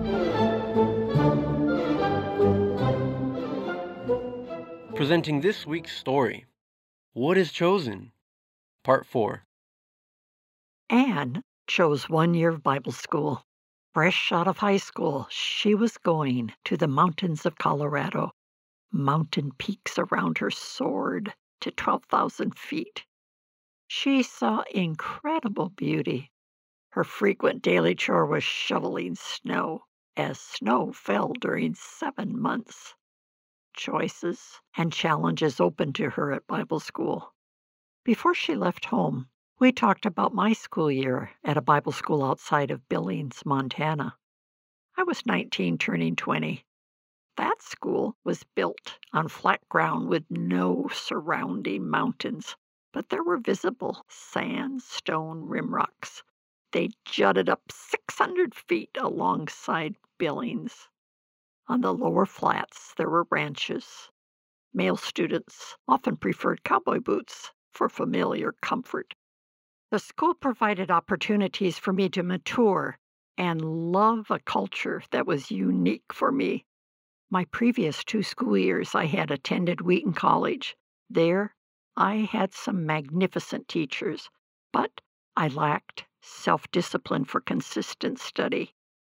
Presenting this week's story, What is Chosen? Part 4. Anne chose 1 year of Bible school. Fresh out of high school, she was going to the mountains of Colorado. Mountain peaks around her soared to 12,000 feet. She saw incredible beauty. Her frequent daily chore was shoveling snow, as snow fell during 7 months. Choices and challenges opened to her at Bible school. Before she left home, we talked about my school year at a Bible school outside of Billings, Montana. I was 19, turning 20. That school was built on flat ground with no surrounding mountains, but there were visible sandstone rimrocks. They jutted up 600 feet alongside Billings. On the lower flats, there were ranches. Male students often preferred cowboy boots for familiar comfort. The school provided opportunities for me to mature and love a culture that was unique for me. My previous 2 school years, I had attended Wheaton College. There, I had some magnificent teachers, but I lacked self-discipline for consistent study.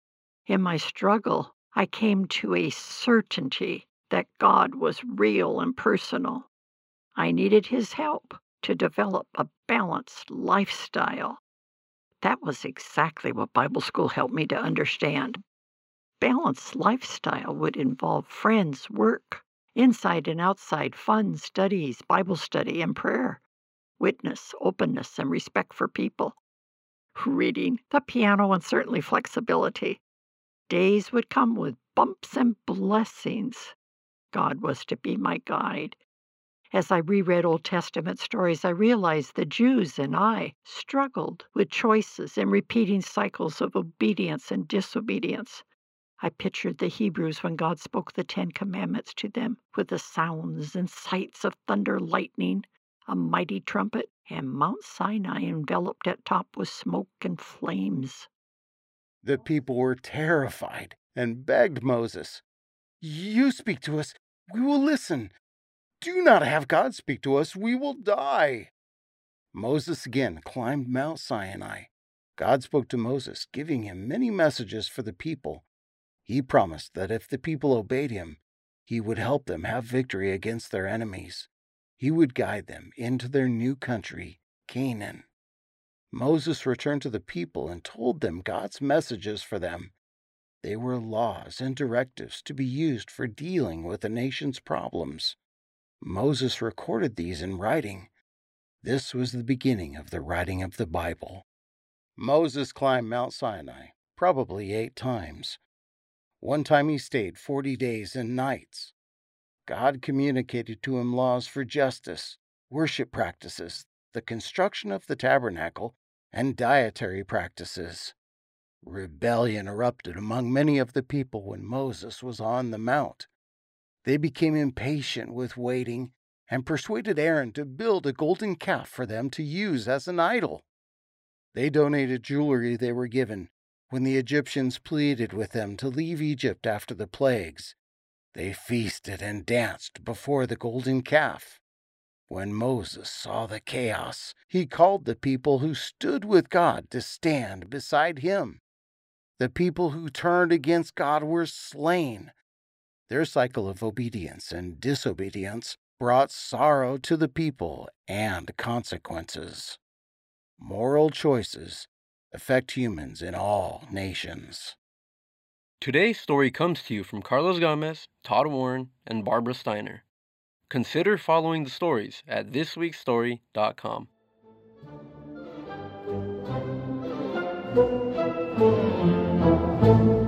In my struggle, I came to a certainty that God was real and personal. I needed His help to develop a balanced lifestyle. That was exactly what Bible school helped me to understand. Balanced lifestyle would involve friends, work, inside and outside, fun, studies, Bible study, and prayer, witness, openness, and respect for people, reading, the piano, and certainly flexibility. Days would come with bumps and blessings. God was to be my guide. As I reread Old Testament stories, I realized the Jews and I struggled with choices and repeating cycles of obedience and disobedience. I pictured the Hebrews when God spoke the 10 Commandments to them with the sounds and sights of thunder, lightning, a mighty trumpet, and Mount Sinai enveloped at top with smoke and flames. The people were terrified and begged Moses, "You speak to us, we will listen. Do not have God speak to us, we will die." Moses again climbed Mount Sinai. God spoke to Moses, giving him many messages for the people. He promised that if the people obeyed him, he would help them have victory against their enemies. He would guide them into their new country, Canaan. Moses returned to the people and told them God's messages for them. They were laws and directives to be used for dealing with the nation's problems. Moses recorded these in writing. This was the beginning of the writing of the Bible. Moses climbed Mount Sinai probably 8 times. One time he stayed 40 days and nights. God communicated to him laws for justice, worship practices, the construction of the tabernacle, and dietary practices. Rebellion erupted among many of the people when Moses was on the mount. They became impatient with waiting and persuaded Aaron to build a golden calf for them to use as an idol. They donated jewelry they were given when the Egyptians pleaded with them to leave Egypt after the plagues. They feasted and danced before the golden calf. When Moses saw the chaos, he called the people who stood with God to stand beside him. The people who turned against God were slain. Their cycle of obedience and disobedience brought sorrow to the people and consequences. Moral choices affect humans in all nations. Today's story comes to you from Carlos Gomez, Todd Warren, and Barbara Steiner. Consider following the stories at thisweekstory.com.